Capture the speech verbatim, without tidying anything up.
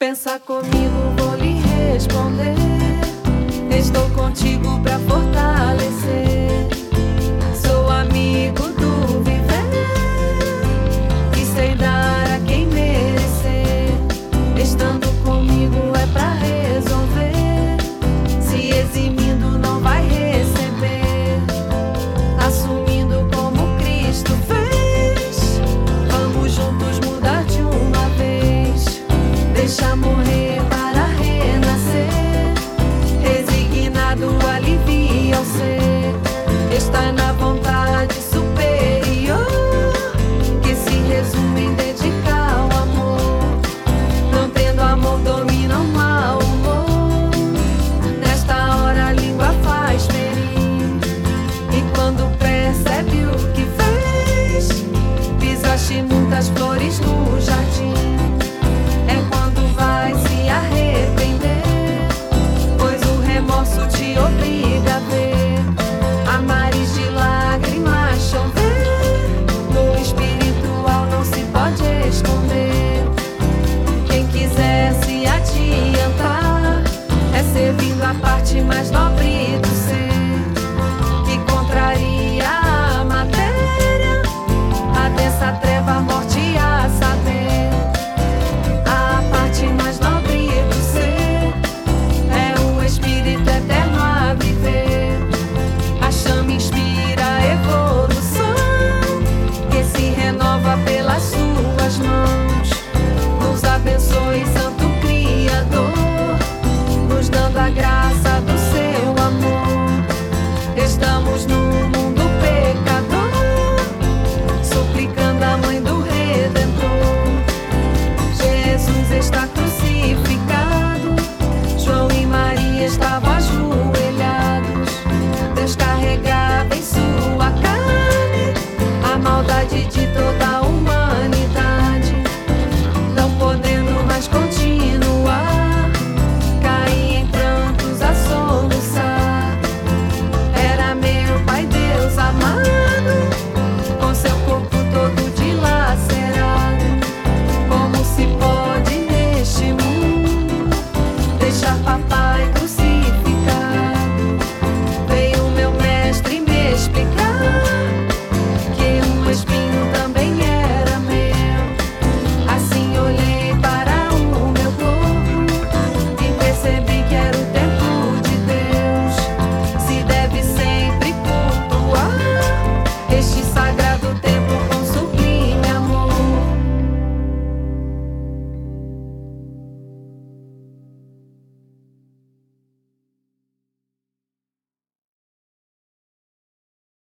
Pensa comigo, vou lhe responder. Estou contigo pra fortalecer. Sou amigo do viver e sei dar a quem merecer. Estando comigo é pra resolver. Se eximindo não vai receber. Assumindo como Cristo fez. Vamos juntos mudar de uma vez. Deixa morrer para renascer. Resignado alivia o ser. Está na vontade superior, que se resume em dedicar o amor. Não tendo amor domina o mau humor. Nesta hora a língua faz ferir. E quando percebe o que fez, pisaste muitas flores no jardim. É quando vai se arrepender, pois o remorso te obriga a ver. A mares de lágrimas chover. No espiritual não se pode esconder. Quem quiser se adiantar é servindo a parte mais nova.